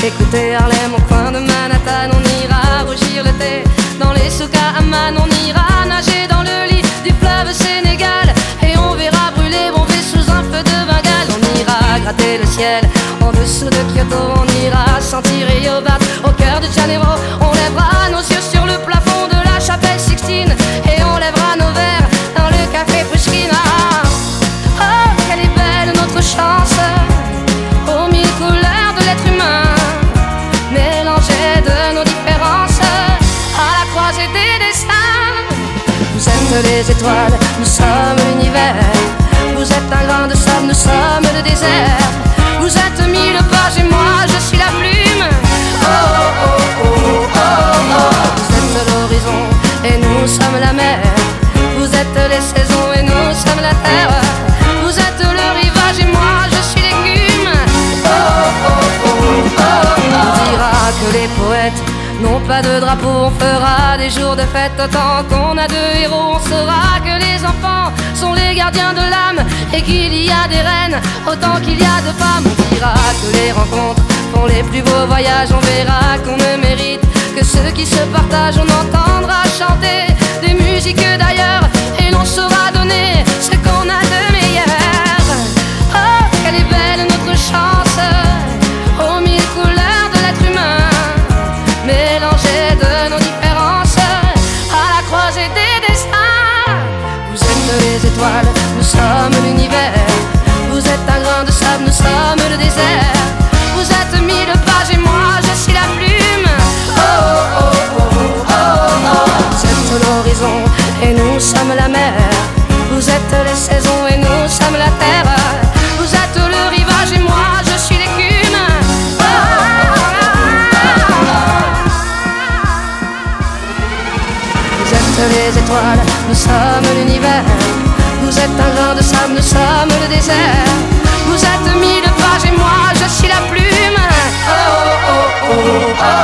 Écoutez Harlem au coin de Manhattan, on ira rougir le thé dans les souks à Amman, on ira nager dans le lit du fleuve Sénégal et on verra brûler Bombay sous un feu de Bengale. On ira gratter le ciel en dessous de Kyoto, on ira sentir Yobat au cœur de Janeiro. On lèvera nos yeux sur le plafond de la chapelle Sixtine et on lèvera nos verres dans le café Pushkin. Oh, quelle est belle notre chance, aux mille couleurs de l'être humain, mélangées de nos différences, à la croisée des destins. Vous êtes les étoiles, nous sommes l'univers. Vous êtes un grain de sable, nous sommes le désert. Vous êtes mille pages et moi je suis la plume. Oh oh oh oh oh oh. Vous êtes l'horizon et nous sommes la mer. Vous êtes les saisons et nous sommes la terre. Vous êtes le rivage et moi je suis l'écume. Oh oh oh oh oh. On dira que les poètes n'ont pas de drapeau, on fera des jours de fête autant qu'on a de héros. On saura que les enfants sont les gardiens de l'âme et qu'il y a des reines autant qu'il y a de femmes. On dira que les rencontres font les plus beaux voyages. On verra qu'on ne mérite que ceux qui se partagent. On entendra chanter des musiques d'ailleurs et l'on saura donner ce qu'on a de meilleur. Oh, quelle est belle notre chance, aux mille couleurs de l'être humain, mélangées de nos différences, à la croisée des destins. Vous êtes les étoiles, nous sommes l'univers. Vous êtes un grain de sable, nous sommes le désert. Vous êtes mille pages et moi je suis la plume. Oh oh oh oh oh oh. Vous êtes l'horizon et nous sommes la mer. Vous êtes les saisons et nous sommes la terre. Vous êtes le rivage et moi je suis l'écume. Oh oh oh oh. Vous êtes les étoiles, nous sommes l'univers. Vous êtes un grain de sable, nous sommes le désert. Vous êtes mille pages et moi je suis la plume. Oh oh oh oh oh.